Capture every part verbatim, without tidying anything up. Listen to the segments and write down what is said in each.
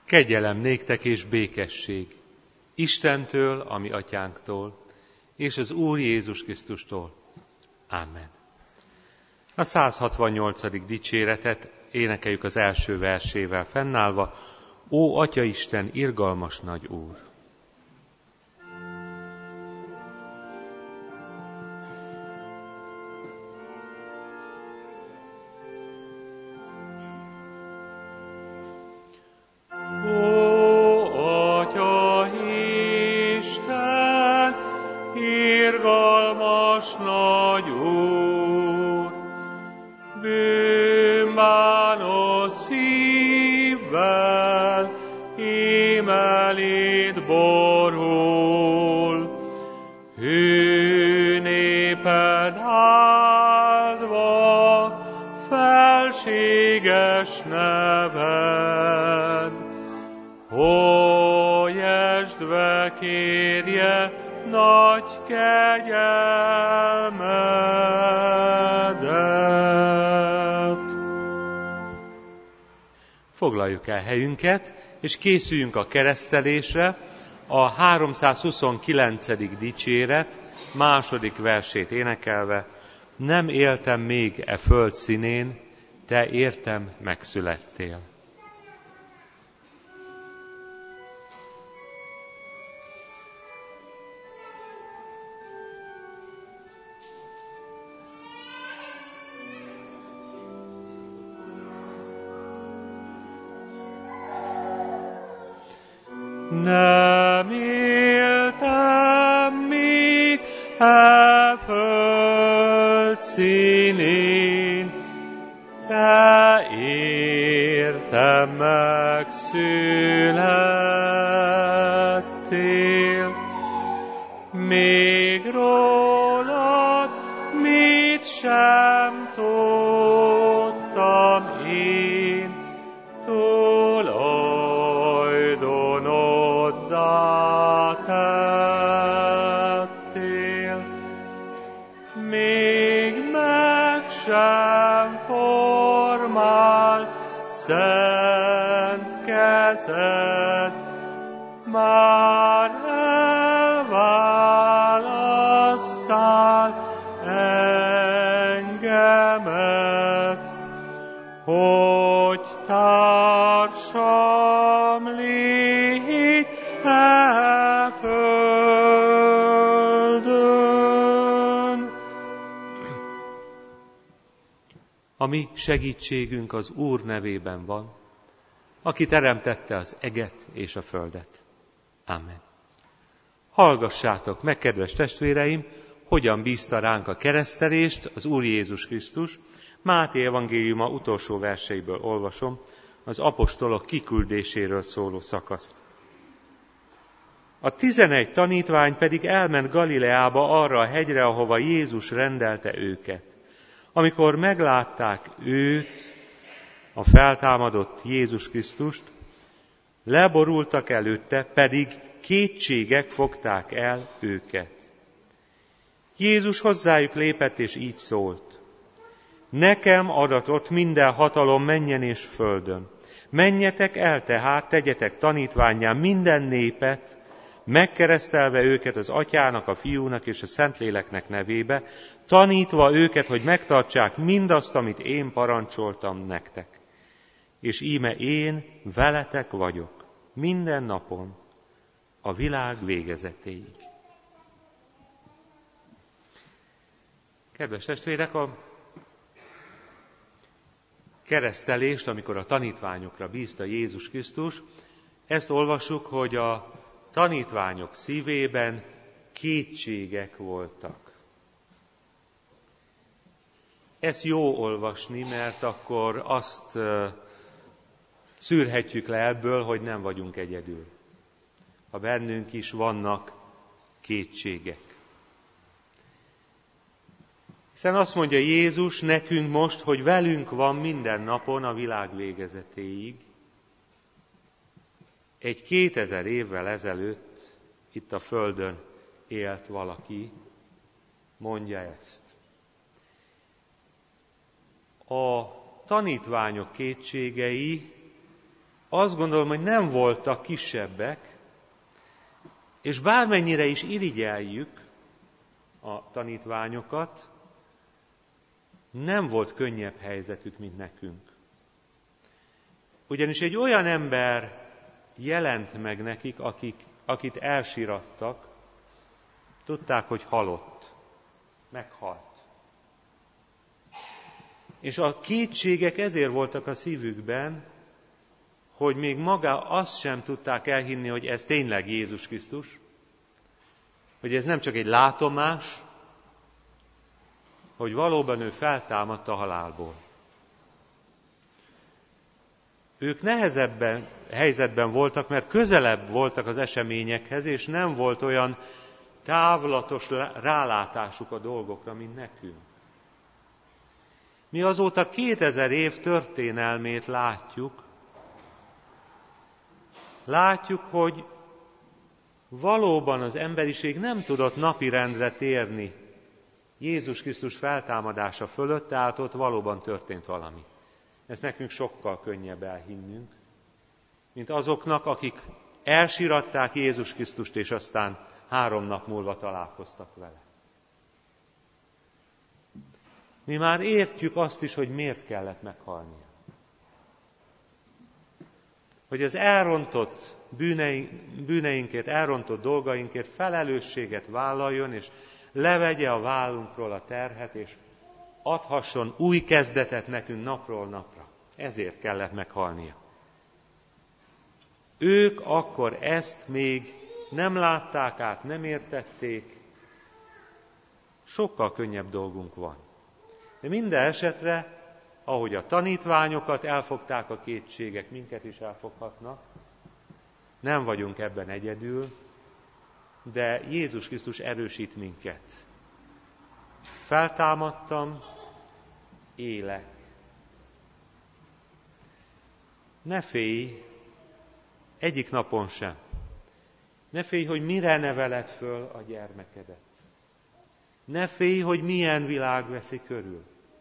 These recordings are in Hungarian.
Kegyelem néktek és békesség Istentől, a mi atyánktól, és az Úr Jézus Krisztustól. Amen. A száz hatvannyolcadik dicséretet énekeljük az első versével fennállva. Ó, Atyaisten, irgalmas nagy Úr! Foglaljuk el helyünket, és készüljünk a keresztelésre. A háromszázhuszonkilencedik dicséret második versét énekelve: nem éltem még e föld színén, te értem megszülettél. Nem éltem még e föld színén, te értem megszülettél. Még rólad mit sem tudtam én, tulajdonoddá tettél. Még meg sem formál szent kezed, már elválasztál engemet, hogy társam légy e földön. A mi segítségünk az Úr nevében van, aki teremtette az eget és a földet. Amen. Hallgassátok meg, kedves testvéreim, hogyan bízta ránk a keresztelést az Úr Jézus Krisztus. Máté evangéliuma utolsó verseiből olvasom, az apostolok kiküldéséről szóló szakaszt. A tizenegy tanítvány pedig elment Galileába, arra a hegyre, ahova Jézus rendelte őket. Amikor meglátták őt, a feltámadott Jézus Krisztust, leborultak előtte, pedig kétségek fogták el őket. Jézus hozzájuk lépett, és így szólt: nekem adatott minden hatalom mennyen és földön. Menjetek el tehát, tegyetek tanítvánnyá minden népet, megkeresztelve őket az Atyának, a Fiúnak és a Szentléleknek nevébe, tanítva őket, hogy megtartsák mindazt, amit én parancsoltam nektek. És íme én veletek vagyok minden napon, a világ végezetéig. Kedves testvérek, a keresztelést, amikor a tanítványokra bízta Jézus Krisztus, ezt olvassuk, hogy a tanítványok szívében kétségek voltak. Ez jó olvasni, mert akkor azt szűrhetjük le ebből, hogy nem vagyunk egyedül. Ha bennünk is vannak kétségek. Hiszen azt mondja Jézus nekünk most, hogy velünk van minden napon a világ végezetéig. Egy kétezer évvel ezelőtt itt a Földön élt valaki, mondja ezt. A tanítványok kétségei azt gondolom, hogy nem voltak kisebbek, és bármennyire is irigyeljük a tanítványokat, nem volt könnyebb helyzetük, mint nekünk. Ugyanis egy olyan ember jelent meg nekik, akik, akit elsirattak, tudták, hogy halott, meghalt. És a kétségek ezért voltak a szívükben, hogy még maga azt sem tudták elhinni, hogy ez tényleg Jézus Krisztus, hogy ez nem csak egy látomás, hogy valóban ő feltámadt a halálból. Ők nehezebben helyzetben voltak, mert közelebb voltak az eseményekhez, és nem volt olyan távlatos rálátásuk a dolgokra, mint nekünk. Mi azóta kétezer év történelmét látjuk, látjuk, hogy valóban az emberiség nem tudott napirendre térni Jézus Krisztus feltámadása fölött, tehát ott valóban történt valami. Ez nekünk sokkal könnyebb elhinnünk, mint azoknak, akik elsiratták Jézus Krisztust, és aztán három nap múlva találkoztak vele. Mi már értjük azt is, hogy miért kellett meghalnia. Hogy az elrontott bűneinkért, elrontott dolgainkért felelősséget vállaljon, és levegye a vállunkról a terhet, és adhasson új kezdetet nekünk napról napra. Ezért kellett meghalnia. Ők akkor ezt még nem látták át, nem értették. Sokkal könnyebb dolgunk van. De minden esetre, ahogy a tanítványokat elfogták a kétségek, minket is elfoghatnak. Nem vagyunk ebben egyedül, de Jézus Krisztus erősít minket. Feltámadtam, élek. Ne félj, egyik napon sem. Ne félj, hogy mire neveled föl a gyermekedet. Ne félj, hogy milyen világ veszi körül.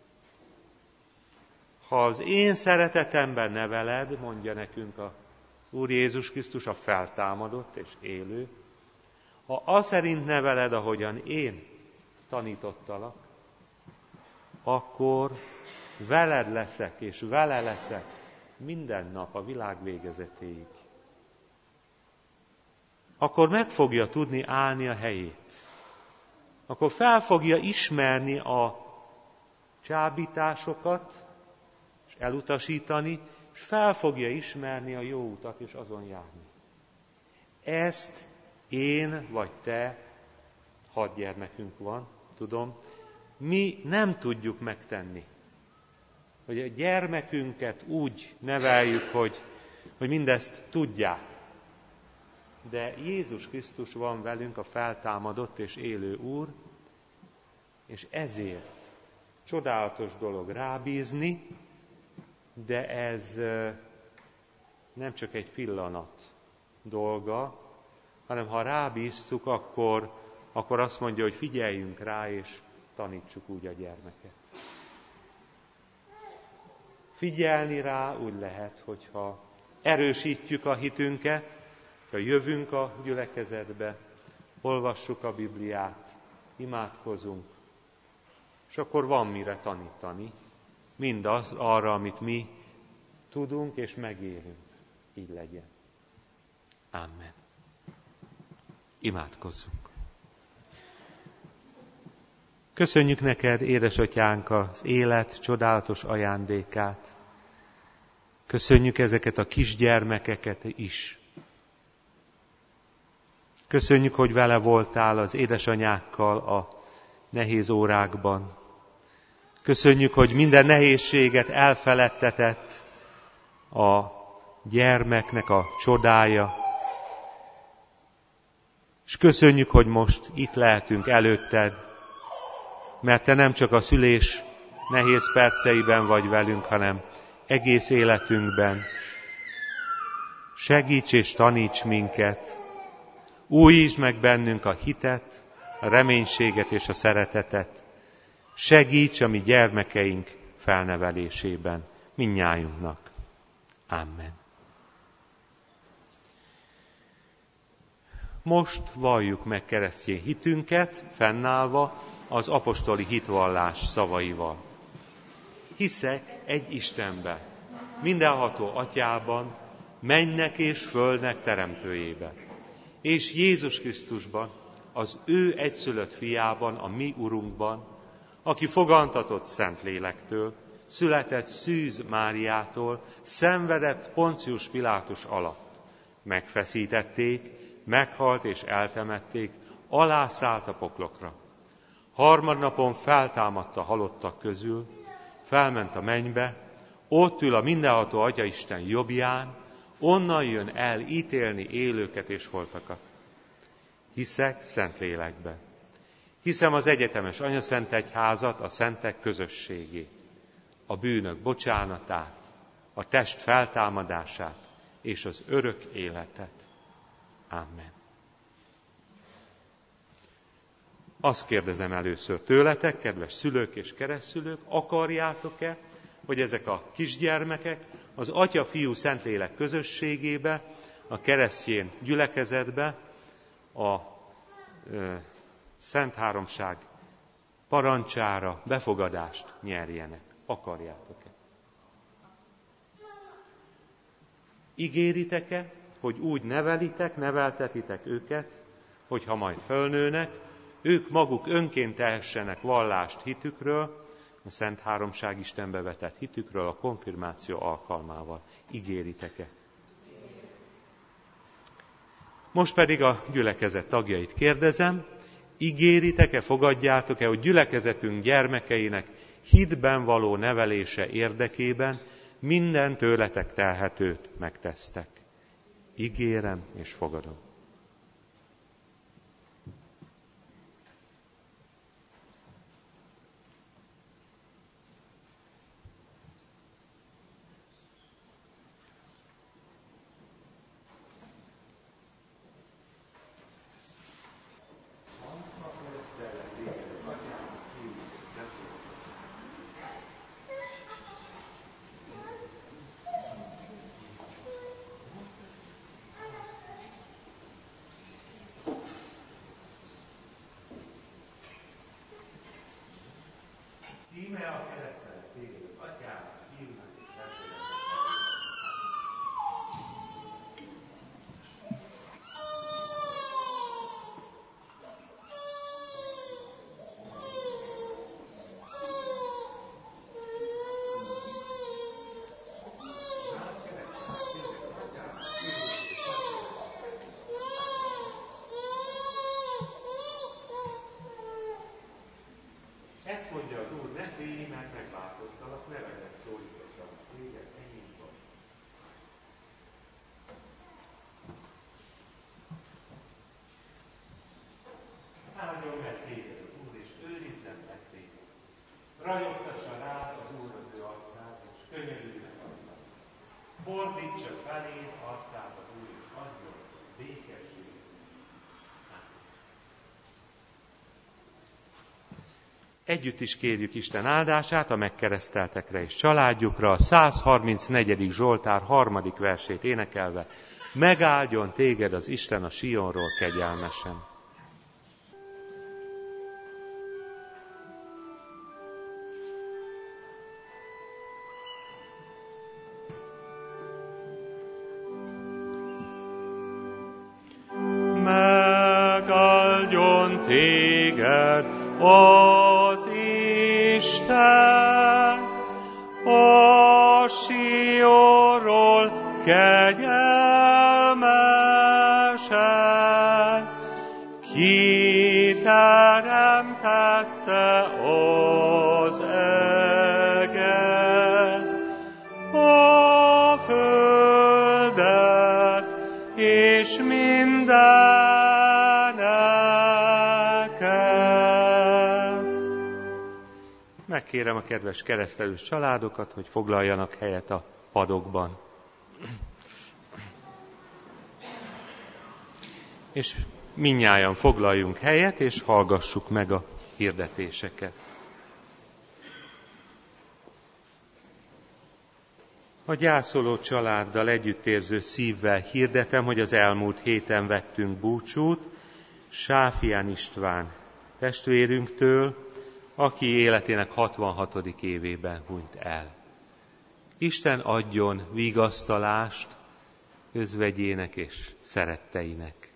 Ha az én szeretetemben neveled, mondja nekünk az Úr Jézus Krisztus, a feltámadott és élő, ha az szerint neveled, ahogyan én tanítottalak, akkor veled leszek és vele leszek minden nap a világ végezetéig. Akkor meg fogja tudni állni a helyét. Akkor fel fogja ismerni a csábításokat, és elutasítani, és fel fogja ismerni a jó utat, és azon járni. Ezt én vagy te, hat gyermekünk van, tudom, mi nem tudjuk megtenni. Hogy a gyermekünket úgy neveljük, hogy, hogy mindezt tudják. De Jézus Krisztus van velünk, a feltámadott és élő Úr, és ezért csodálatos dolog rábízni, de ez nem csak egy pillanat dolga, hanem ha rábíztuk, akkor, akkor azt mondja, hogy figyeljünk rá, és tanítsuk úgy a gyermeket. Figyelni rá úgy lehet, hogyha erősítjük a hitünket, ha jövünk a gyülekezetbe, olvassuk a Bibliát, imádkozunk, és akkor van mire tanítani, mindaz arra, amit mi tudunk és megélünk. Így legyen. Amen. Imádkozzunk. Köszönjük neked, édesatyánk, az élet csodálatos ajándékát. Köszönjük ezeket a kisgyermekeket is. Köszönjük, hogy vele voltál az édesanyákkal a nehéz órákban. Köszönjük, hogy minden nehézséget elfeledtetett a gyermeknek a csodája. És köszönjük, hogy most itt lehetünk előtted, mert te nem csak a szülés nehéz perceiben vagy velünk, hanem egész életünkben. Segíts és taníts minket, újítsd meg bennünk a hitet, a reménységet és a szeretetet. Segíts a mi gyermekeink felnevelésében, mindnyájunknak. Amen. Most valljuk meg keresztény hitünket, fennállva az apostoli hitvallás szavaival. Hiszek egy Istenben, mindenható Atyában, mennek és földnek teremtőjében, és Jézus Krisztusban, az ő egyszülött fiában, a mi Urunkban, aki fogantatott Szentlélektől, született Szűz Máriától, szenvedett Poncius Pilátus alatt. Megfeszítették, meghalt és eltemették, alászállt a poklokra. Harmadnapon feltámadt a halottak közül, felment a mennybe, ott ül a mindenható Atyaisten jobbján, onnan jön el ítélni élőket és holtakat. Hiszek Szentlélekbe. Hiszem az egyetemes Anyaszent Egyházat, a szentek közösségét, a bűnök bocsánatát, a test feltámadását és az örök életet. Amen. Azt kérdezem először tőletek, kedves szülők és keresztszülők, akarjátok-e, hogy ezek a kisgyermekek az Atya, Fiú, Szentlélek közösségébe, a keresztény gyülekezetbe, a ö, Szent Háromság parancsára befogadást nyerjenek? Akarjátok-e? Ígéritek-e, hogy úgy nevelitek, neveltetitek őket, hogy ha majd fölnőnek, ők maguk önként tehessenek vallást hitükről, a Szent Háromság Istenbe vetett hitükről a konfirmáció alkalmával. Ígéritek-e? Most pedig a gyülekezet tagjait kérdezem, ígéritek-e, fogadjátok-e, hogy gyülekezetünk gyermekeinek hitben való nevelése érdekében minden tőletek telhetőt megtesztek? Ígérem és fogadom. Íme a keresztelek téged, Atyának, Fiúnak és Szentléleknek. Ezt mondja az Úr, ne félj, mert megváltottalak, nevedet szólítottalak téged, enyém vagy. Áldjon meg téged az Úr, és őrizzen meg téged. Ragyogtassa rád az Úr az ő arcát, és könyörüljen rajtad. Fordítsa feléd arcát az Úr, és adjon békességet. Együtt is kérjük Isten áldását a megkereszteltekre és családjukra, a száz harmincnegyedik Zsoltár harmadik versét énekelve. Megáldjon téged az Isten a Sionról kegyelmesen. Megáldjon téged az Isten a Sionról kegyelmesen, ki teremtette az eget, a földet és mindeneket. Megkérem a kedves keresztelős családokat, hogy foglaljanak helyet a padokban. És mindnyájan foglaljunk helyet, és hallgassuk meg a hirdetéseket. A gyászoló családdal együttérző szívvel hirdetem, hogy az elmúlt héten vettünk búcsút Sáfián István testvérünktől, aki életének hatvanhatodik évében hunyt el. Isten adjon vigasztalást özvegyének és szeretteinek.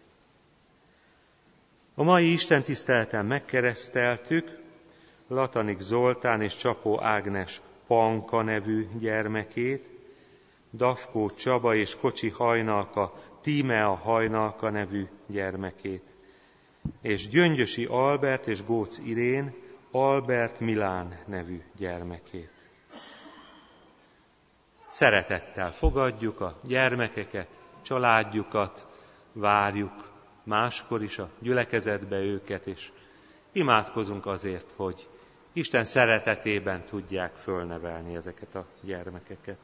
A mai istentiszteleten megkereszteltük Latanik Zoltán és Csapó Ágnes Panka nevű gyermekét, Dafkó Csaba és Kocsi Hajnalka Tímea Hajnalka nevű gyermekét, és Gyöngyösi Albert és Góc Irén Albert Milán nevű gyermekét. Szeretettel fogadjuk a gyermekeket, családjukat, várjuk máskor is a gyülekezetbe őket, és imádkozunk azért, hogy Isten szeretetében tudják fölnevelni ezeket a gyermekeket.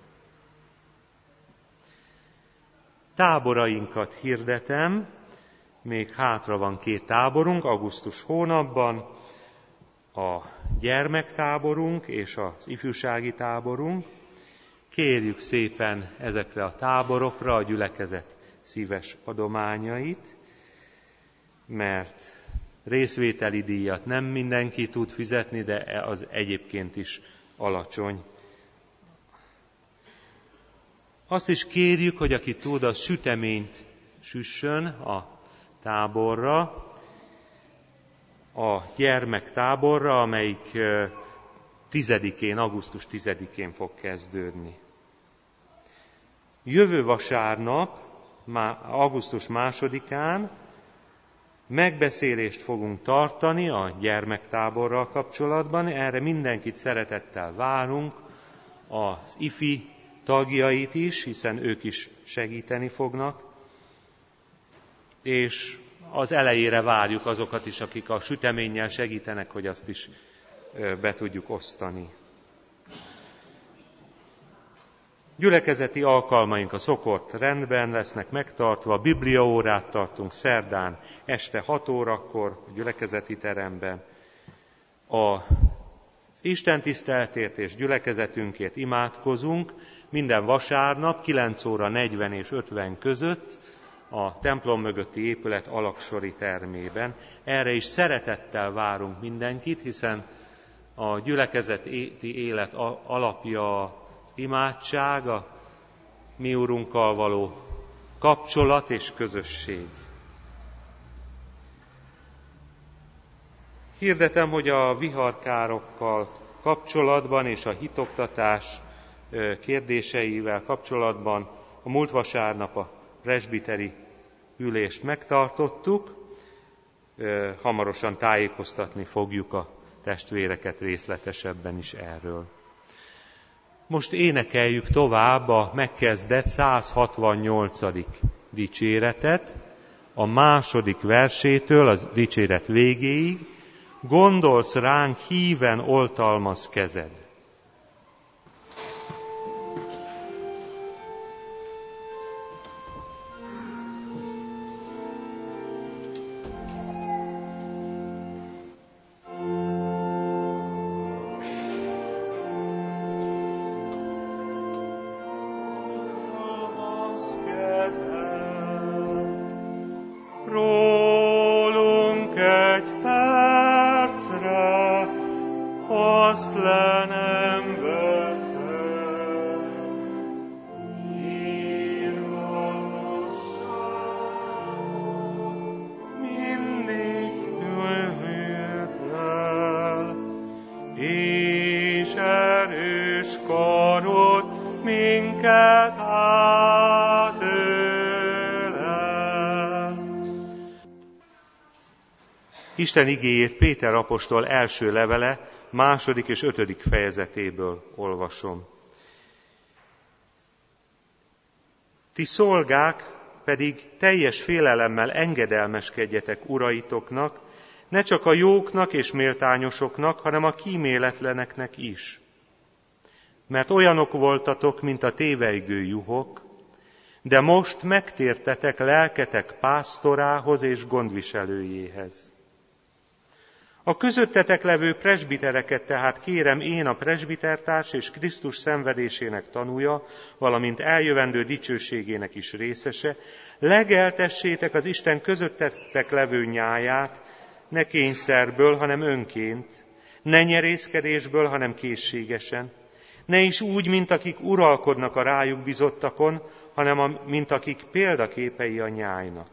Táborainkat hirdetem, még hátra van két táborunk, augusztus hónapban, a gyermektáborunk és az ifjúsági táborunk. Kérjük szépen ezekre a táborokra a gyülekezet szíves adományait, mert részvételi díjat nem mindenki tud fizetni, de az egyébként is alacsony. Azt is kérjük, hogy aki tud, az süteményt süssön a táborra, a gyermektáborra, amelyik tizedikén, augusztus tizedikén fog kezdődni. Jövő vasárnap, augusztus másodikán megbeszélést fogunk tartani a gyermektáborral kapcsolatban. Erre mindenkit szeretettel várunk, az ifi tagjait is, hiszen ők is segíteni fognak, és az elejére várjuk azokat is, akik a süteménnyel segítenek, hogy azt is be tudjuk osztani. Gyülekezeti alkalmaink a szokott rendben lesznek megtartva, bibliaórát tartunk szerdán este hat órakor a gyülekezeti teremben. Az istentiszteletért és gyülekezetünkért imádkozunk minden vasárnap kilenc óra negyven és ötven között a templom mögötti épület alaksori termében. Erre is szeretettel várunk mindenkit, hiszen a gyülekezeti élet alapja az imádság, a mi Urunkkal való kapcsolat és közösség. Hirdetem, hogy a viharkárokkal kapcsolatban és a hitoktatás kérdéseivel kapcsolatban a múlt vasárnap a presbiteri ülést megtartottuk, hamarosan tájékoztatni fogjuk a testvéreket részletesebben is erről. Most énekeljük tovább a megkezdett száz hatvannyolcadik dicséretet, a második versétől az dicséret végéig. Gondolsz ránk, híven oltalmaz kezed. Isten igéjét Péter apostol első levele, második és ötödik fejezetéből olvasom. Ti szolgák pedig teljes félelemmel engedelmeskedjetek uraitoknak, ne csak a jóknak és méltányosoknak, hanem a kíméletleneknek is. Mert olyanok voltatok, mint a tévejgő juhok, de most megtértetek lelketek pásztorához és gondviselőjéhez. A közöttetek levő presbitereket tehát kérem én, a presbitertárs és Krisztus szenvedésének tanúja, valamint eljövendő dicsőségének is részese, legeltessétek az Isten közöttetek levő nyáját, ne kényszerből, hanem önként, ne nyerészkedésből, hanem készségesen, ne is úgy, mint akik uralkodnak a rájuk bizottakon, hanem a, mint akik példaképei a nyájnak.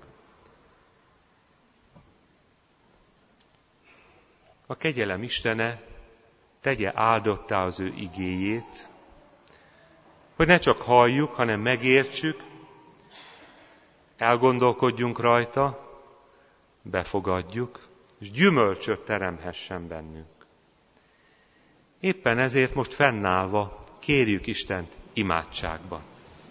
A kegyelem Istene tegye áldottá az ő igéjét, hogy ne csak halljuk, hanem megértsük, elgondolkodjunk rajta, befogadjuk, és gyümölcsöt teremhessen bennünk. Éppen ezért most fennállva kérjük Istent imádságban.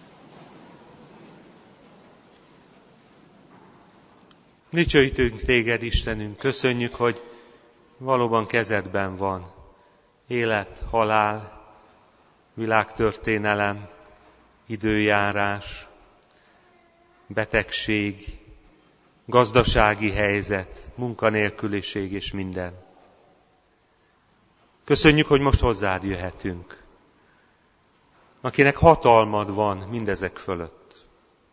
Dicsőítünk téged, Istenünk, köszönjük, hogy valóban kezedben van élet, halál, világtörténelem, időjárás, betegség, gazdasági helyzet, munkanélküliség és minden. Köszönjük, hogy most hozzád jöhetünk, akinek hatalmad van mindezek fölött.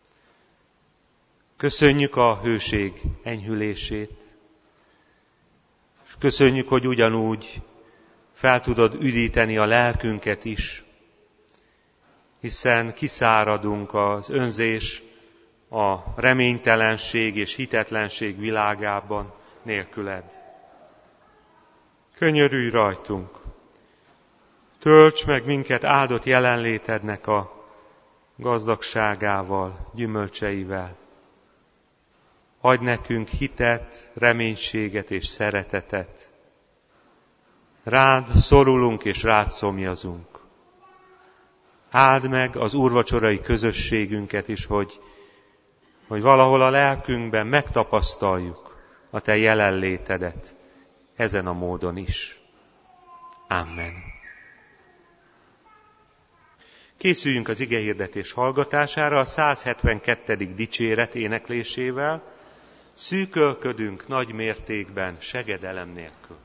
Köszönjük a hőség enyhülését, és köszönjük, hogy ugyanúgy fel tudod üdíteni a lelkünket is, hiszen kiszáradunk az önzés, a reménytelenség és hitetlenség világában nélküled. Könyörülj rajtunk, tölts meg minket áldott jelenlétednek a gazdagságával, gyümölcseivel. Adj nekünk hitet, reménységet és szeretetet. Rád szorulunk és rád szomjazunk. Áld meg az úrvacsorai közösségünket is, hogy, hogy valahol a lelkünkben megtapasztaljuk a te jelenlétedet ezen a módon is. Amen. Készüljünk az igehirdetés hallgatására a száz hetvenkettedik dicséret éneklésével, szűkölködünk nagy mértékben segedelem nélkül.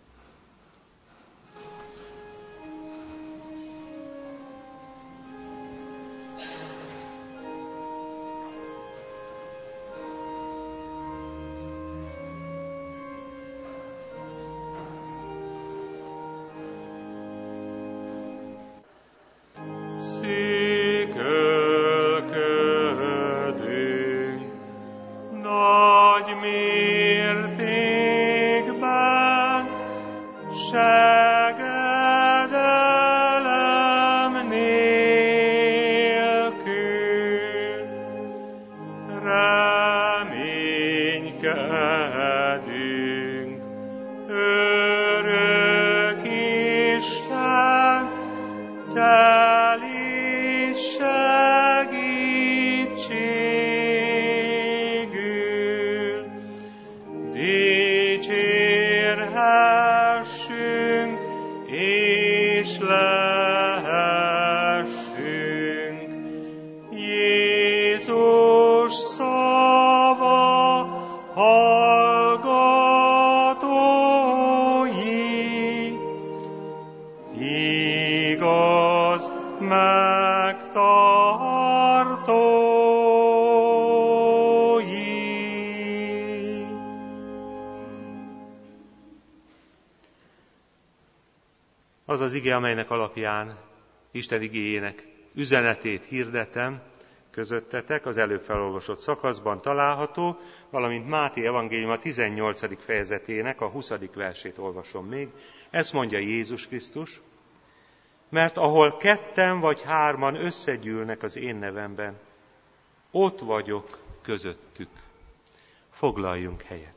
Az az ige, amelynek alapján Isten igéjének üzenetét hirdetem közöttetek, az előbb felolvasott szakaszban található, valamint Máté evangélium a tizennyolcadik fejezetének a huszadik versét olvasom még. Ezt mondja Jézus Krisztus: mert ahol ketten vagy hárman összegyűlnek az én nevemben, ott vagyok közöttük. Foglaljunk helyet.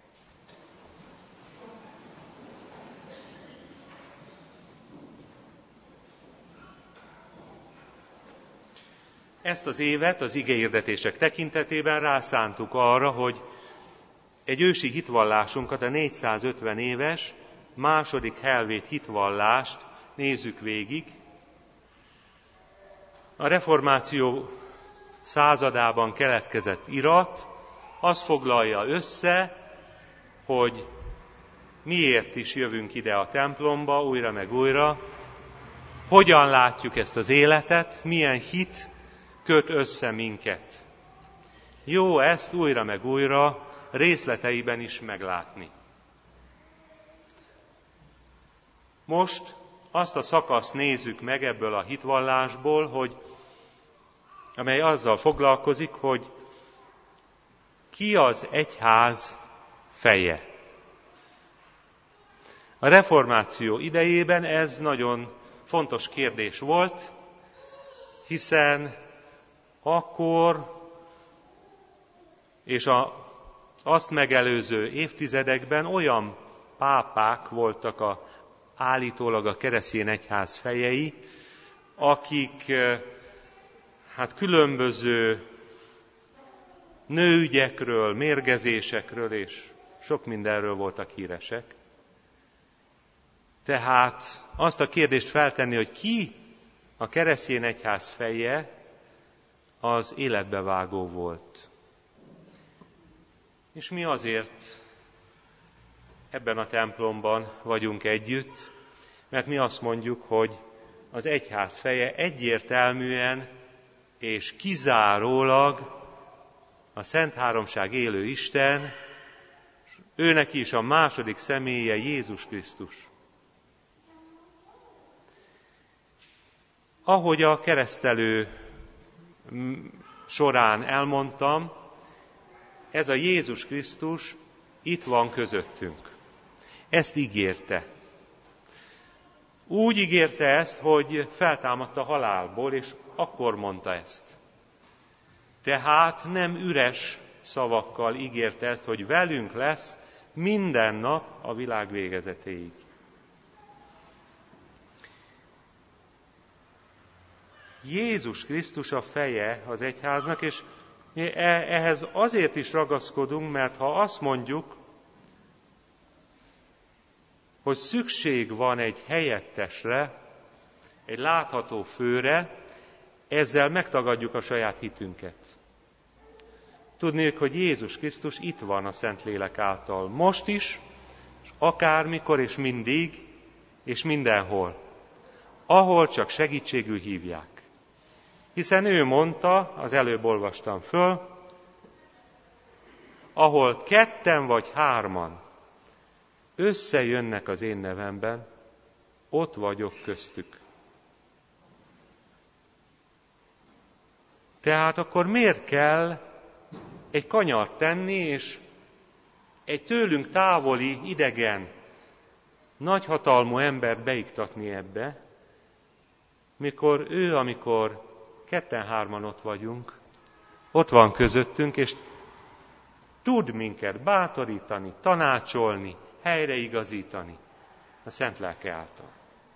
Ezt az évet az igehirdetések tekintetében rászántuk arra, hogy egy ősi hitvallásunkat, a négyszázötven éves második helvét hitvallást nézzük végig. A reformáció századában keletkezett irat azt foglalja össze, hogy miért is jövünk ide a templomba újra meg újra, hogyan látjuk ezt az életet, milyen hit köt össze minket. Jó ezt újra meg újra részleteiben is meglátni. Most azt a szakaszt nézzük meg ebből a hitvallásból, hogy, amely azzal foglalkozik, hogy ki az egyház feje. A reformáció idejében ez nagyon fontos kérdés volt, hiszen akkor és a, azt megelőző évtizedekben olyan pápák voltak a, állítólag a keresztény egyház fejei, akik hát különböző nőügyekről, mérgezésekről és sok mindenről voltak híresek. Tehát azt a kérdést feltenni, hogy ki a keresztény egyház feje, az életbevágó volt. És mi azért ebben a templomban vagyunk együtt, mert mi azt mondjuk, hogy az egyház feje egyértelműen és kizárólag a Szent Háromság élő Isten, őnek is a második személye Jézus Krisztus. Ahogy a keresztelő során elmondtam, ez a Jézus Krisztus itt van közöttünk. Ezt ígérte. Úgy ígérte ezt, hogy feltámadt a halálból, és akkor mondta ezt. Tehát nem üres szavakkal ígérte ezt, hogy velünk lesz minden nap a világ végezetéig. Jézus Krisztus a feje az egyháznak, és ehhez azért is ragaszkodunk, mert ha azt mondjuk, hogy szükség van egy helyettesre, egy látható főre, ezzel megtagadjuk a saját hitünket. Tudnék, hogy Jézus Krisztus itt van a Szentlélek által, most is, és akármikor és mindig, és mindenhol, ahol csak segítségül hívják. Hiszen ő mondta, az előbb olvastam föl, ahol ketten vagy hárman összejönnek az én nevemben, ott vagyok köztük. Tehát akkor miért kell egy kanyart tenni, és egy tőlünk távoli, idegen, nagyhatalmú embert beiktatni ebbe, mikor ő, amikor ketten-hárman ott vagyunk, ott van közöttünk, és tud minket bátorítani, tanácsolni, helyreigazítani a Szent Lelke által.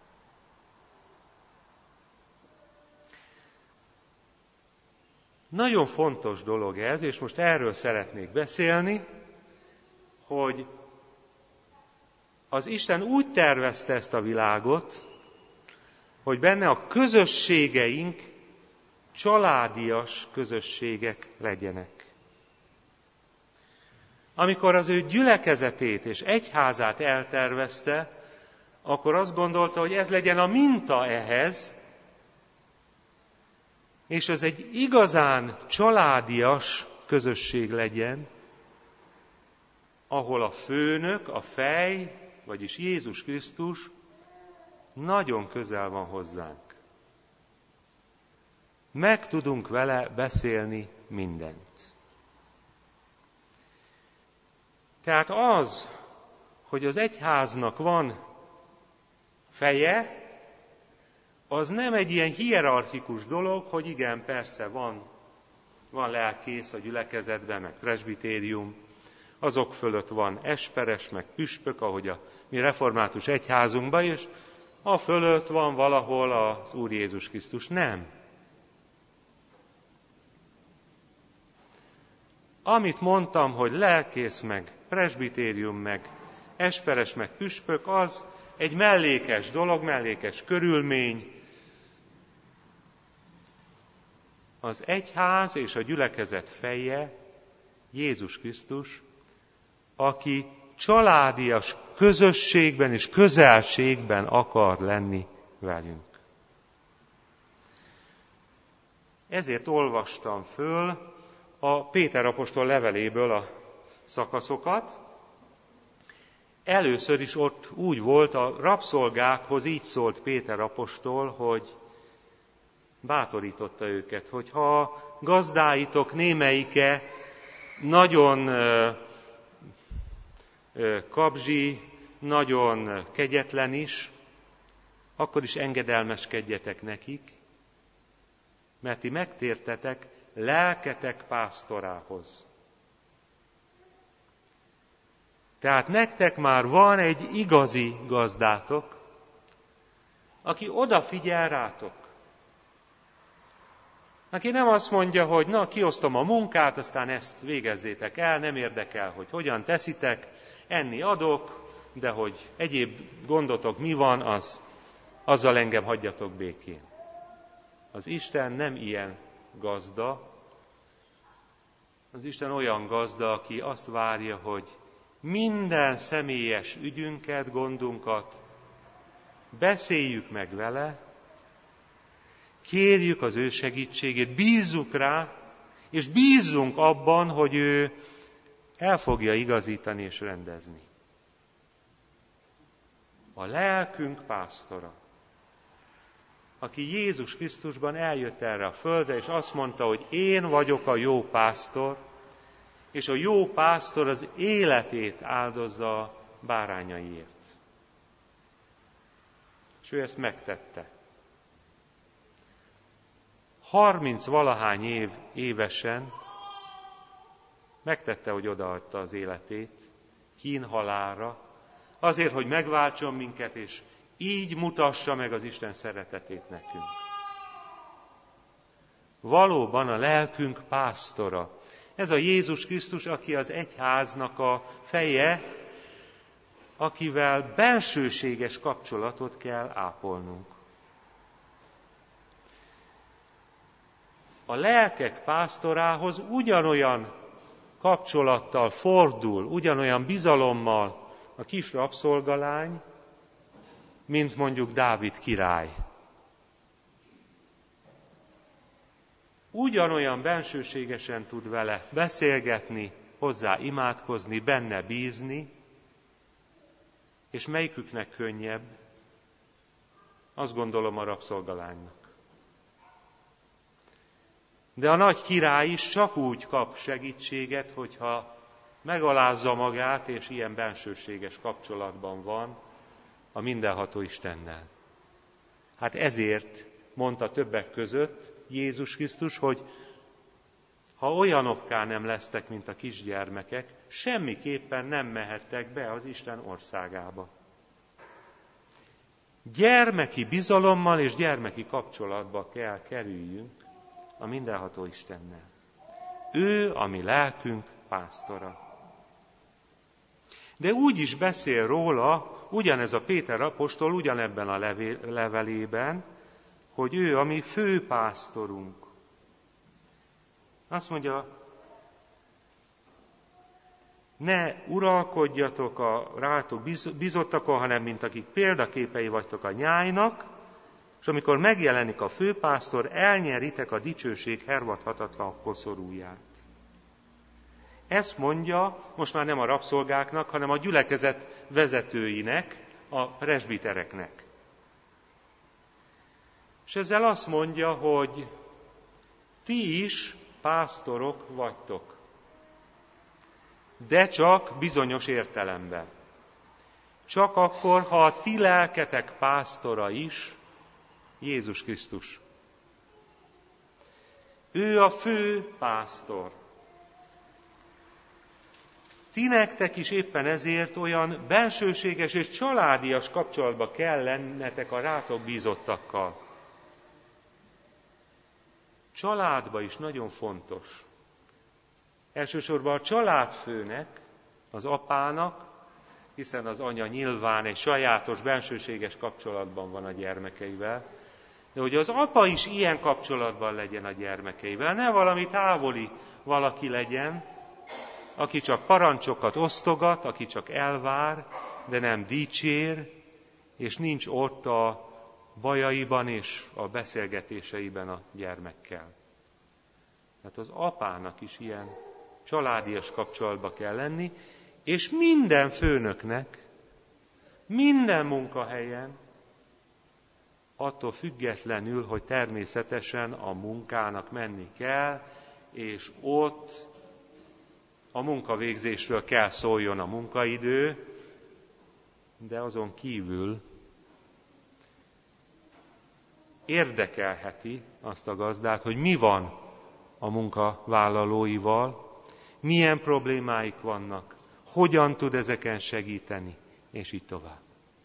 Nagyon fontos dolog ez, és most erről szeretnék beszélni, hogy az Isten úgy tervezte ezt a világot, hogy benne a közösségeink családias közösségek legyenek. Amikor az ő gyülekezetét és egyházát eltervezte, akkor azt gondolta, hogy ez legyen a minta ehhez, és ez egy igazán családias közösség legyen, ahol a főnök, a fej, vagyis Jézus Krisztus nagyon közel van hozzánk. Meg tudunk vele beszélni mindent. Tehát az, hogy az egyháznak van feje, az nem egy ilyen hierarchikus dolog, hogy igen, persze van, van lelkész a gyülekezetben, meg presbitérium, azok fölött van esperes, meg püspök, ahogy a mi református egyházunkban, és a fölött van valahol az Úr Jézus Krisztus. Nem. Amit mondtam, hogy lelkész, meg presbitérium, meg esperes, meg püspök, az egy mellékes dolog, mellékes körülmény. Az egyház és a gyülekezet feje Jézus Krisztus, aki családias közösségben és közelségben akar lenni velünk. Ezért olvastam föl a Péter apostol leveléből a szakaszokat. Először is ott úgy volt, a rabszolgákhoz így szólt Péter apostol, hogy bátorította őket, hogy ha gazdáitok némelyike nagyon ö, ö, kabzsi, nagyon kegyetlen is, akkor is engedelmeskedjetek nekik, mert ti megtértetek lelketek pásztorához. Tehát nektek már van egy igazi gazdátok, aki odafigyel rátok. Aki nem azt mondja, hogy na, kiosztom a munkát, aztán ezt végezzétek el, nem érdekel, hogy hogyan teszitek, enni adok, de hogy egyéb gondotok mi van, az, azzal engem hagyjatok békén. Az Isten nem ilyen gazda, az Isten olyan gazda, aki azt várja, hogy minden személyes ügyünket, gondunkat beszéljük meg vele, kérjük az ő segítségét, bízzuk rá, és bízzunk abban, hogy ő el fogja igazítani és rendezni. A lelkünk pásztora, aki Jézus Krisztusban eljött erre a földre, és azt mondta, hogy én vagyok a jó pásztor, és a jó pásztor az életét áldozza a bárányaiért. És ő ezt megtette. Harminc valahány év évesen megtette, hogy odaadta az életét kínhalálra, azért, hogy megváltson minket, és így mutassa meg az Isten szeretetét nekünk. Valóban a lelkünk pásztora. Ez a Jézus Krisztus, aki az egyháznak a feje, akivel bensőséges kapcsolatot kell ápolnunk. A lelkek pásztorához ugyanolyan kapcsolattal fordul, ugyanolyan bizalommal a kis rabszolgalány, mint mondjuk Dávid király. Ugyanolyan bensőségesen tud vele beszélgetni, hozzá imádkozni, benne bízni, és melyiküknek könnyebb, azt gondolom a rabszolgalánynak. De a nagy király is csak úgy kap segítséget, hogyha megalázza magát, és ilyen bensőséges kapcsolatban van a mindenható Istennel. Hát ezért mondta többek között Jézus Krisztus, hogy ha olyanokká nem lesztek, mint a kisgyermekek, semmiképpen nem mehettek be az Isten országába. Gyermeki bizalommal és gyermeki kapcsolatba kell kerüljünk a mindenható Istennel. Ő a mi lelkünk pásztora. De úgy is beszél róla, ugyanez a Péter apostol, ugyanebben a levelében, hogy ő a mi fő pásztorunk. Azt mondja, ne uralkodjatok a rátok bizottakon, hanem mint akik példaképei vagytok a nyájnak, és amikor megjelenik a főpásztor, elnyeritek a dicsőség hervadhatatlan koszorúját. Ezt mondja most már nem a rabszolgáknak, hanem a gyülekezet vezetőinek, a presbitereknek. És ezzel azt mondja, hogy ti is pásztorok vagytok, de csak bizonyos értelemben. Csak akkor, ha a ti lelketek pásztora is Jézus Krisztus. Ő a fő pásztor. Ti nektek is éppen ezért olyan bensőséges és családias kapcsolatba kell lennetek a rátok bízottakkal. Családba is nagyon fontos. Elsősorban a családfőnek, az apának, hiszen az anya nyilván egy sajátos, bensőséges kapcsolatban van a gyermekeivel, de hogy az apa is ilyen kapcsolatban legyen a gyermekeivel, ne valami távoli valaki legyen, aki csak parancsokat osztogat, aki csak elvár, de nem dicsér, és nincs ott a bajaiban és a beszélgetéseiben a gyermekkel. Tehát az apának is ilyen családias kapcsolatba kell lenni, és minden főnöknek, minden munkahelyen, attól függetlenül, hogy természetesen a munkának menni kell, és ott a munkavégzésről kell szóljon a munkaidő, de azon kívül érdekelheti azt a gazdát, hogy mi van a munkavállalóival, milyen problémáik vannak, hogyan tud ezeken segíteni, és így tovább.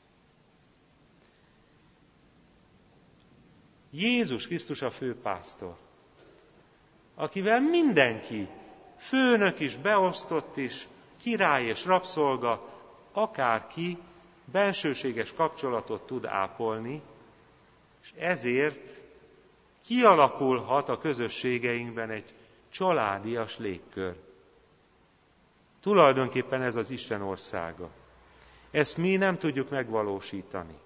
Jézus Krisztus a főpásztor, akivel mindenki, főnök is, beosztott is, király és rabszolga, akárki bensőséges kapcsolatot tud ápolni, és ezért kialakulhat a közösségeinkben egy családias légkör. Tulajdonképpen ez az Isten országa. Ezt mi nem tudjuk megvalósítani.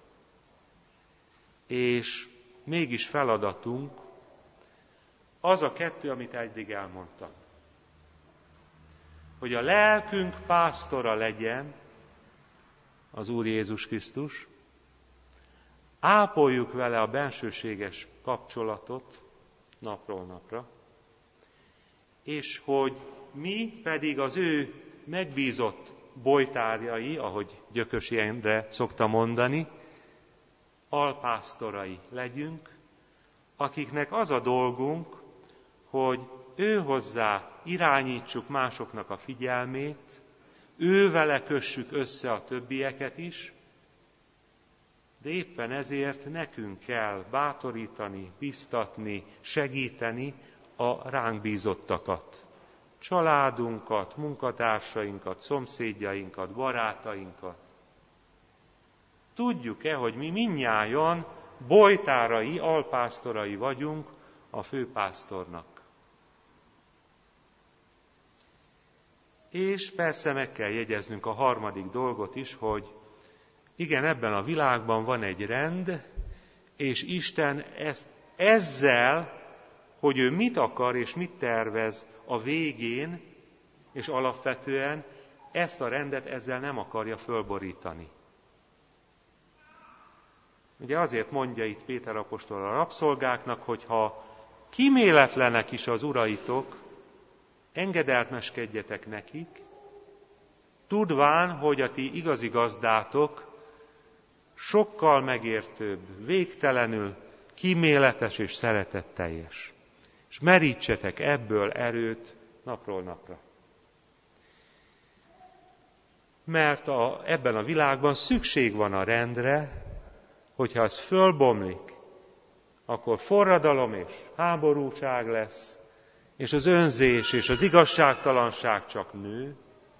És mégis feladatunk az a kettő, amit eddig elmondtam. Hogy a lelkünk pásztora legyen az Úr Jézus Krisztus, ápoljuk vele a bensőséges kapcsolatot napról napra, és hogy mi pedig az ő megbízott bojtárjai, ahogy Gyökösi Endre szokta mondani, alpásztorai legyünk, akiknek az a dolgunk, hogy ő hozzá irányítsuk másoknak a figyelmét, ő vele kössük össze a többieket is, de éppen ezért nekünk kell bátorítani, biztatni, segíteni a ránk bízottakat. Családunkat, munkatársainkat, szomszédjainkat, barátainkat. Tudjuk-e, hogy mi mindnyájan bojtárai, alpásztorai vagyunk a főpásztornak? És persze meg kell jegyeznünk a harmadik dolgot is, hogy igen, ebben a világban van egy rend, és Isten ezt, ezzel, hogy ő mit akar és mit tervez a végén, és alapvetően ezt a rendet ezzel nem akarja fölborítani. Ugye azért mondja itt Péter apostol a rabszolgáknak, hogy ha kíméletlenek is az uraitok, engedelmeskedjetek nekik, tudván, hogy a ti igazi gazdátok sokkal megértőbb, végtelenül kíméletes és szeretetteljes. És merítsetek ebből erőt napról napra. Mert a, ebben a világban szükség van a rendre, hogyha az fölbomlik, akkor forradalom és háborúság lesz, és az önzés és az igazságtalanság csak nő.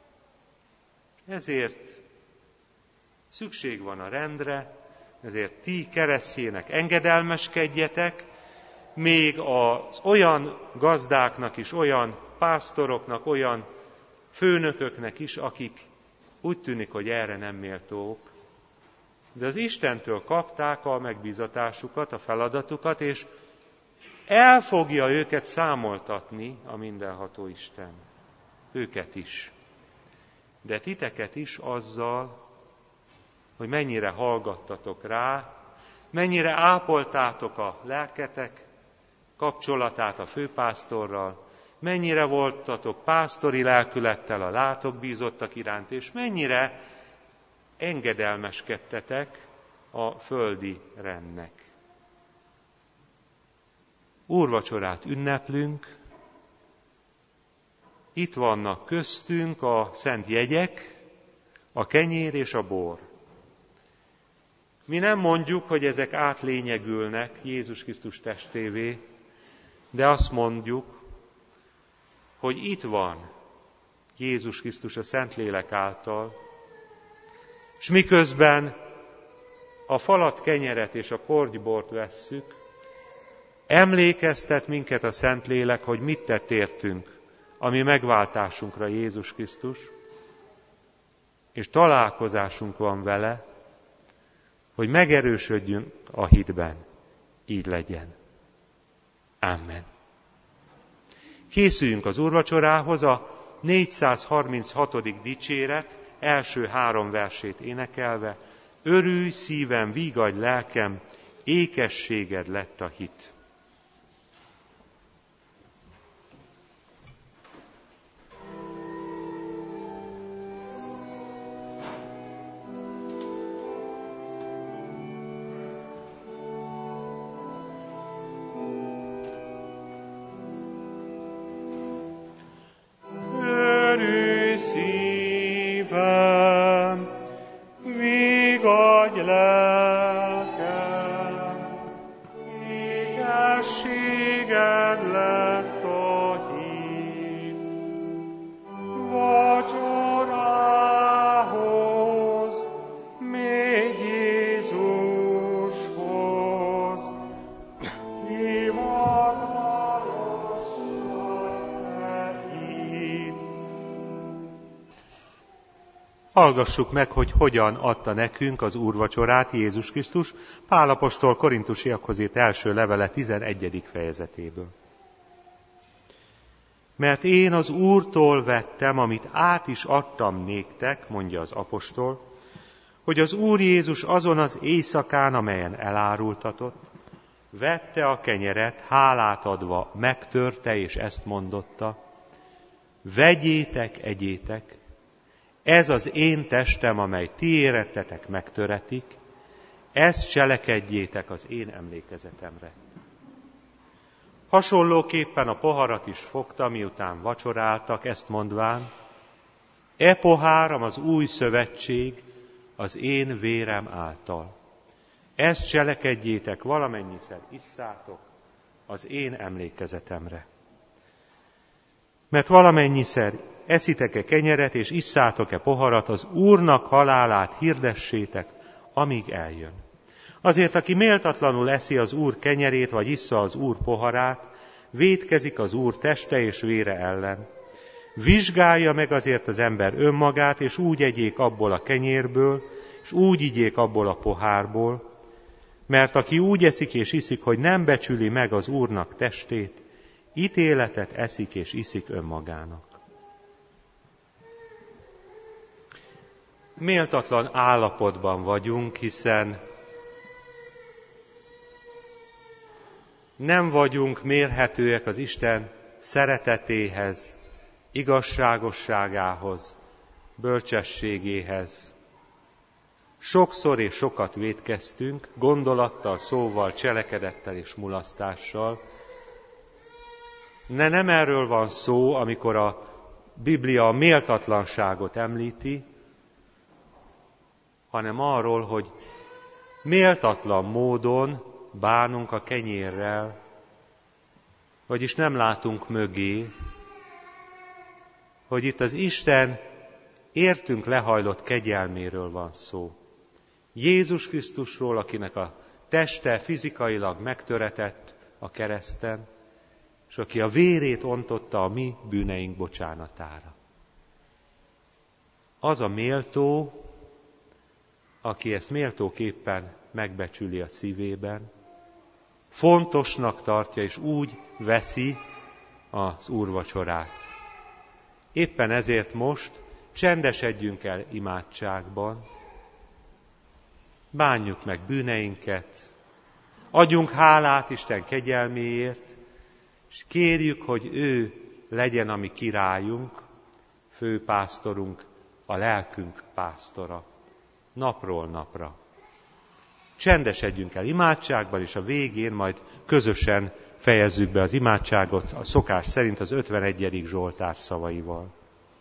Ezért szükség van a rendre, ezért ti keresztjének engedelmeskedjetek, még az olyan gazdáknak is, olyan pásztoroknak, olyan főnököknek is, akik úgy tűnik, hogy erre nem méltók. De az Istentől kapták a megbízatásukat, a feladatukat, és el fogja őket számoltatni a mindenható Isten. Őket is. De titeket is azzal, hogy mennyire hallgattatok rá, mennyire ápoltátok a lelketek kapcsolatát a főpásztorral, mennyire voltatok pásztori lelkülettel a látok bízottak iránt, és mennyire engedelmeskedtetek a földi rendnek. Úrvacsorát ünneplünk, itt vannak köztünk a szent jegyek, a kenyér és a bor. Mi nem mondjuk, hogy ezek átlényegülnek Jézus Krisztus testévé, de azt mondjuk, hogy itt van Jézus Krisztus a Szentlélek által, és miközben a falat kenyeret és a kortybort vesszük, emlékeztet minket a Szentlélek, hogy mit tett értünk ami megváltásunkra Jézus Krisztus, és találkozásunk van vele, hogy megerősödjünk a hitben. Így legyen. Amen. Készüljünk az úrvacsorához, a négyszázharminchatodik dicséret első három versét énekelve. Örülj szívem, vígadj lelkem, ékességed lett a hit. Hallgassuk meg, hogy hogyan adta nekünk az úrvacsorát Jézus Krisztus, Pál apostol Korintusiakhoz írt első levele tizenegyedik fejezetéből. Mert én az Úrtól vettem, amit át is adtam néktek, mondja az apostol, hogy az Úr Jézus azon az éjszakán, amelyen elárultatott, vette a kenyeret, hálát adva, megtörte, és ezt mondotta: vegyétek, egyétek, ez az én testem, amely ti érettetek megtöretik, ezt cselekedjétek az én emlékezetemre. Hasonlóképpen a poharat is fogta, miután vacsoráltak, ezt mondván: e poháram az új szövetség az én vérem által. Ezt cselekedjétek, valamennyiszer isszátok az én emlékezetemre. Mert valamennyiszer eszitek-e kenyeret, és isszátok-e poharat, az Úrnak halálát hirdessétek, amíg eljön. Azért, aki méltatlanul eszi az Úr kenyerét, vagy issza az Úr poharát, vétkezik az Úr teste és vére ellen. Vizsgálja meg azért az ember önmagát, és úgy egyék abból a kenyérből, és úgy igyék abból a pohárból, mert aki úgy eszik és iszik, hogy nem becsüli meg az Úrnak testét, ítéletet eszik és iszik önmagának. Méltatlan állapotban vagyunk, hiszen nem vagyunk mérhetőek az Isten szeretetéhez, igazságosságához, bölcsességéhez. Sokszor és sokat vétkeztünk, gondolattal, szóval, cselekedettel és mulasztással. Ne nem erről van szó, amikor a Biblia a méltatlanságot említi, hanem arról, hogy méltatlan módon bánunk a kenyérrel, vagyis nem látunk mögé, hogy itt az Isten értünk lehajlott kegyelméről van szó. Jézus Krisztusról, akinek a teste fizikailag megtöretett a kereszten, és aki a vérét ontotta a mi bűneink bocsánatára. Az a méltó, aki ezt méltóképpen megbecsüli a szívében, fontosnak tartja, és úgy veszi az úrvacsorát. Éppen ezért most csendesedjünk el imádságban, bánjuk meg bűneinket, adjunk hálát Isten kegyelméért, és kérjük, hogy ő legyen a mi királyunk, főpásztorunk, a lelkünk pásztora, napról napra. Csendesedjünk el imádságban, és a végén majd közösen fejezzük be az imádságot a szokás szerint az ötvenegyedik Zsoltár szavaival.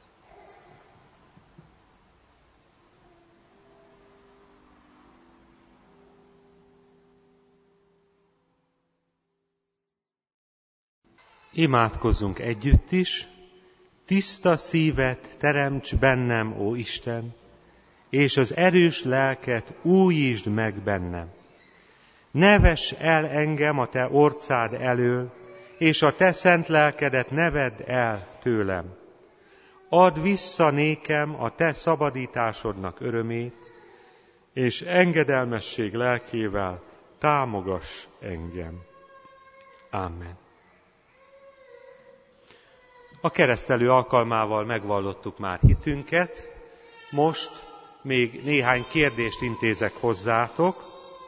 Imádkozzunk együtt is. Tiszta szívet teremts bennem, ó Isten, és az erős lelket újítsd meg bennem. Ne vess el engem a te orcád elől, és a te szent lelkedet ne vedd el tőlem. Add vissza nékem a te szabadításodnak örömét, és engedelmesség lelkével támogass engem. Amen. A keresztelő alkalmával megvallottuk már hitünket, most még néhány kérdést intézek hozzátok.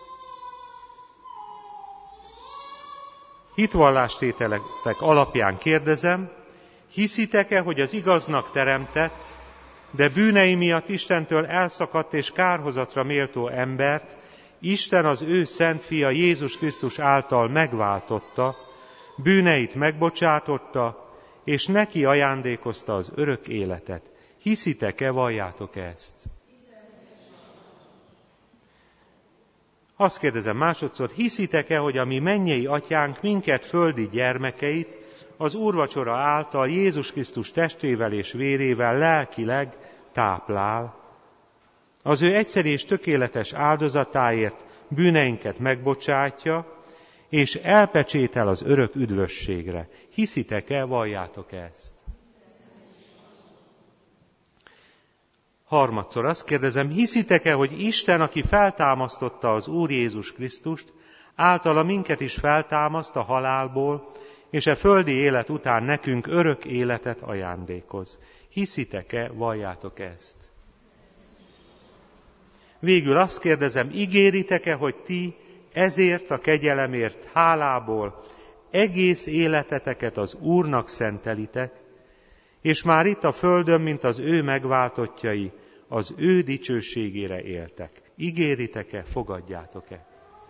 Hitvallástételetek alapján kérdezem, hiszitek-e, hogy az igaznak teremtett, de bűnei miatt Istentől elszakadt és kárhozatra méltó embert Isten az ő szent fia Jézus Krisztus által megváltotta, bűneit megbocsátotta, és neki ajándékozta az örök életet. Hiszitek-e, valljátok ezt? Azt kérdezem másodszor, hiszitek-e, hogy a mi mennyei atyánk minket, földi gyermekeit, az úrvacsora által Jézus Krisztus testével és vérével lelkileg táplál? Az ő egyszerű és tökéletes áldozatáért bűneinket megbocsátja, és elpecsétel az örök üdvösségre. Hiszitek-e, valljátok ezt? Harmadszor azt kérdezem, hiszitek-e, hogy Isten, aki feltámasztotta az Úr Jézus Krisztust, általa minket is feltámaszt a halálból, és e földi élet után nekünk örök életet ajándékoz? Hiszitek-e, valljátok ezt? Végül azt kérdezem, ígéritek-e, hogy ti ezért a kegyelemért hálából egész életeteket az Úrnak szentelitek, és már itt a földön, mint az ő megváltottjai, az ő dicsőségére éltek? Ígéritek-e, fogadjátok-e?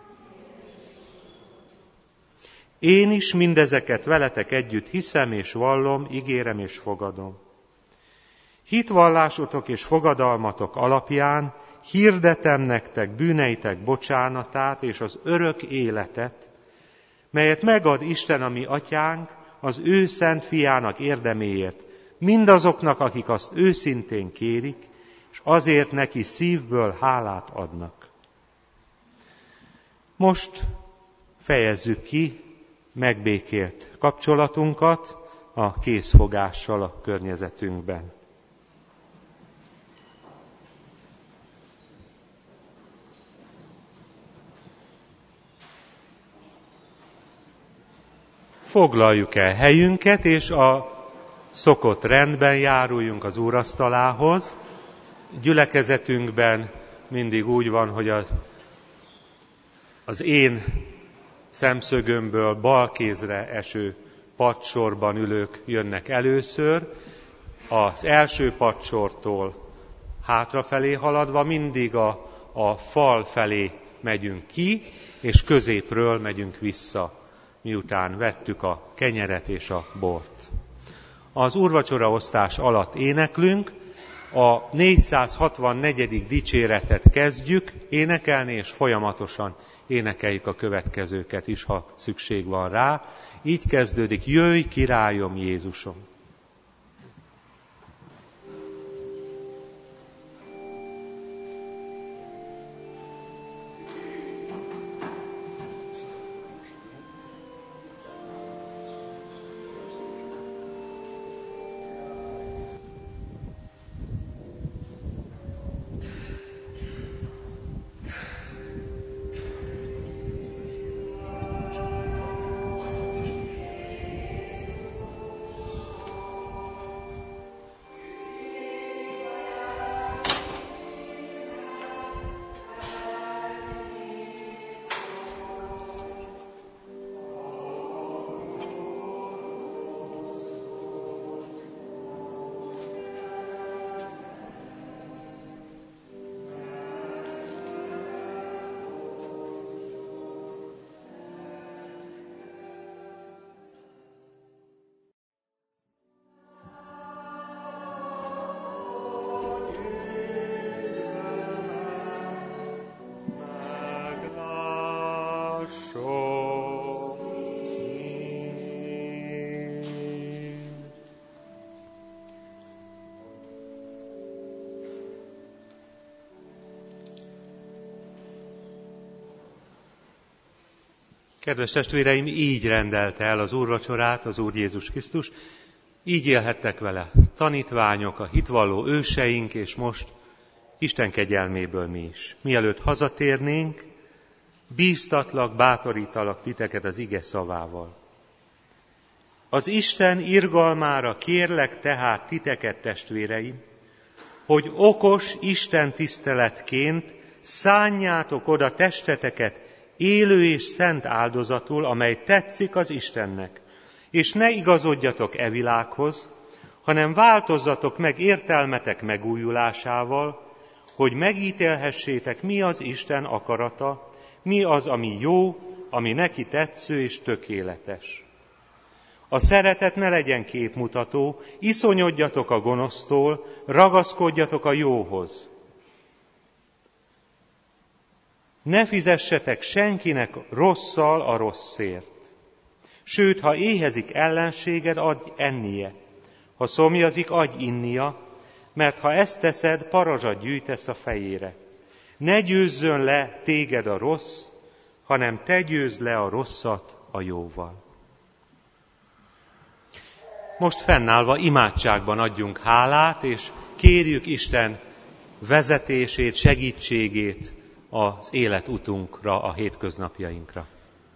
Én is mindezeket veletek együtt hiszem és vallom, ígérem és fogadom. Hitvallásotok és fogadalmatok alapján hirdetem nektek bűneitek bocsánatát és az örök életet, melyet megad Isten, a mi atyánk, az ő szent fiának érdeméért, mindazoknak, akik azt őszintén kérik, és azért neki szívből hálát adnak. Most fejezzük ki megbékélt kapcsolatunkat a készfogással a környezetünkben. Foglaljuk el helyünket, és a szokott rendben járuljunk az úrasztalához. Gyülekezetünkben mindig úgy van, hogy az, az én szemszögömből bal kézre eső padsorban ülők jönnek először. Az első padsortól hátrafelé haladva mindig a, a fal felé megyünk ki, és középről megyünk vissza, miután vettük a kenyeret és a bort. Az úrvacsora osztás alatt éneklünk, a négyszázhatvannegyedik dicséretet kezdjük énekelni, és folyamatosan énekeljük a következőket is, ha szükség van rá. Így kezdődik, jöjj királyom Jézusom! Kedves testvéreim, így rendelte el az úrvacsorát az Úr Jézus Krisztus, így élhettek vele tanítványok, a hitvalló őseink, és most Isten kegyelméből mi is. Mielőtt hazatérnénk, bíztatlak, bátorítalak titeket az ige szavával. Az Isten irgalmára kérlek tehát titeket, testvéreim, hogy okos Isten tiszteletként szánjátok oda testeteket élő és szent áldozatul, amely tetszik az Istennek, és ne igazodjatok e világhoz, hanem változzatok meg értelmetek megújulásával, hogy megítélhessétek, mi az Isten akarata, mi az, ami jó, ami neki tetsző és tökéletes. A szeretet ne legyen képmutató, iszonyodjatok a gonosztól, ragaszkodjatok a jóhoz. Ne fizessetek senkinek rosszal a rosszért. Sőt, ha éhezik ellenséged, adj ennie. Ha szomjazik, adj innia, mert ha ezt teszed, parazsat gyűjtesz a fejére. Ne győzzön le téged a rossz, hanem te győzd le a rosszat a jóval. Most fennállva imádságban adjunk hálát, és kérjük Isten vezetését, segítségét az életutunkra, a hétköznapjainkra.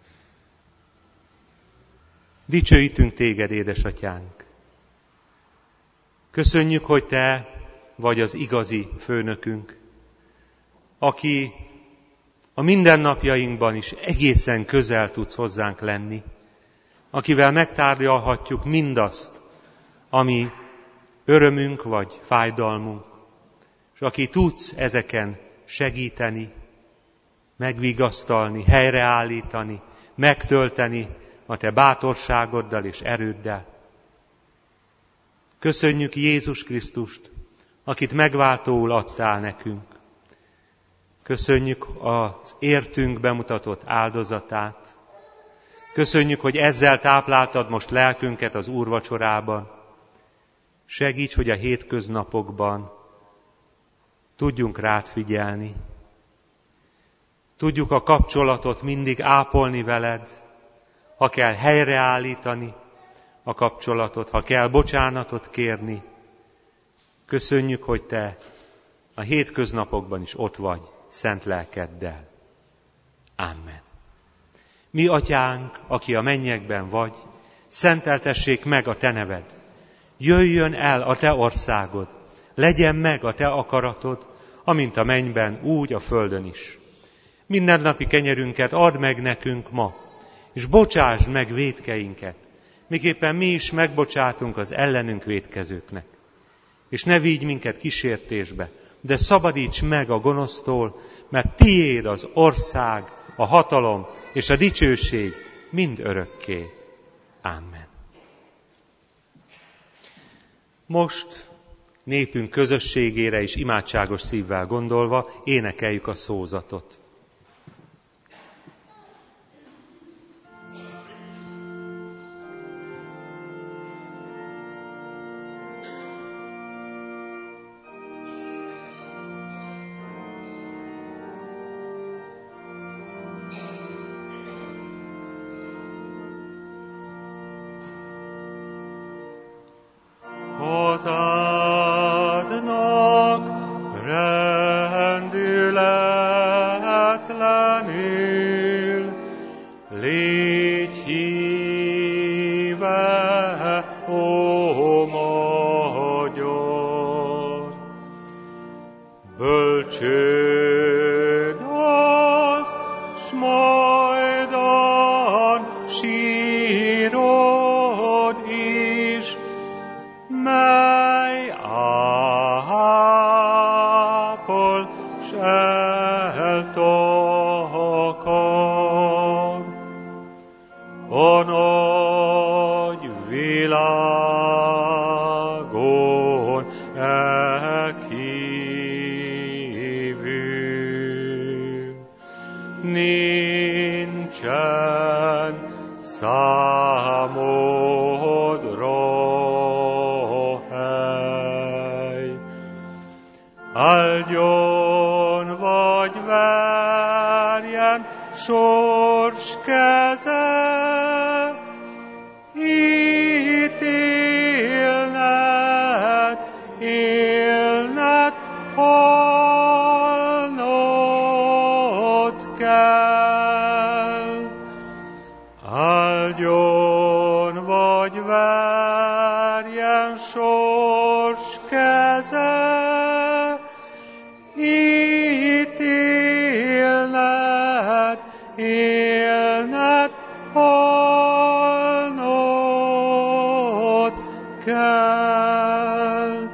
Dicsőítünk téged, édesatyánk! Köszönjük, hogy te vagy az igazi főnökünk, aki a mindennapjainkban is egészen közel tudsz hozzánk lenni, akivel megtárgyalhatjuk mindazt, ami örömünk vagy fájdalmunk, és aki tudsz ezeken segíteni, megvigasztalni, helyreállítani, megtölteni a te bátorságoddal és erőddel. Köszönjük Jézus Krisztust, akit megváltóul adtál nekünk. Köszönjük az értünk bemutatott áldozatát. Köszönjük, hogy ezzel tápláltad most lelkünket az úrvacsorában. Segíts, hogy a hétköznapokban tudjunk rád figyelni. Tudjuk a kapcsolatot mindig ápolni veled, ha kell helyreállítani a kapcsolatot, ha kell bocsánatot kérni. Köszönjük, hogy te a hétköznapokban is ott vagy, szent lelkeddel. Amen. Mi, atyánk, aki a mennyekben vagy, szenteltessék meg a te neved. Jöjjön el a te országod, legyen meg a te akaratod, amint a mennyben, úgy a földön is. Mindennapi kenyerünket add meg nekünk ma, és bocsásd meg vétkeinket, miképpen mi is megbocsátunk az ellenünk vétkezőknek. És ne vigy minket kísértésbe, de szabadíts meg a gonosztól, mert tiéd az ország, a hatalom és a dicsőség mind örökké. Amen. Most népünk közösségére és imádságos szívvel gondolva énekeljük a szózatot. sors keze, ítélned, élned, halnod kell. Áldjon vagy verjen sors keze, ítélned, élned, halnod kell.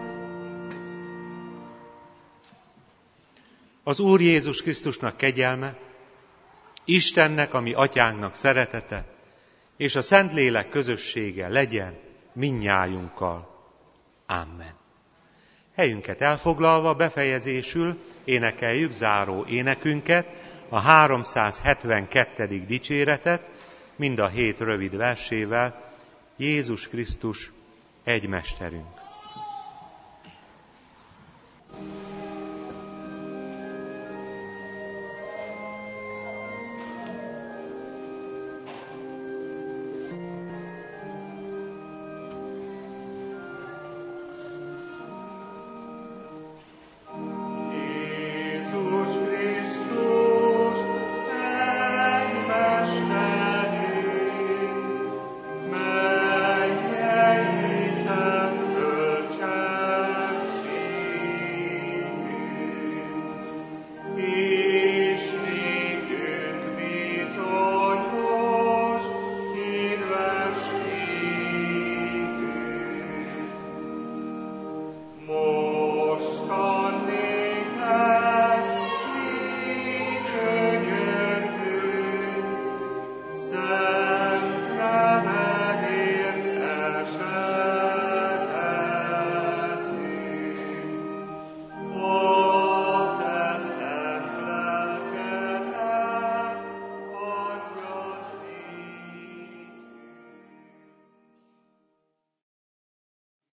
Az Úr Jézus Krisztusnak kegyelme, Istennek, a mi atyánknak szeretete, és a Szentlélek közössége legyen mindnyájunkkal. Amen. Helyünket elfoglalva befejezésül énekeljük záró énekünket, a háromszázhetvenkettedik dicséretet, mind a hét rövid versével, Jézus Krisztus, egy mesterünk.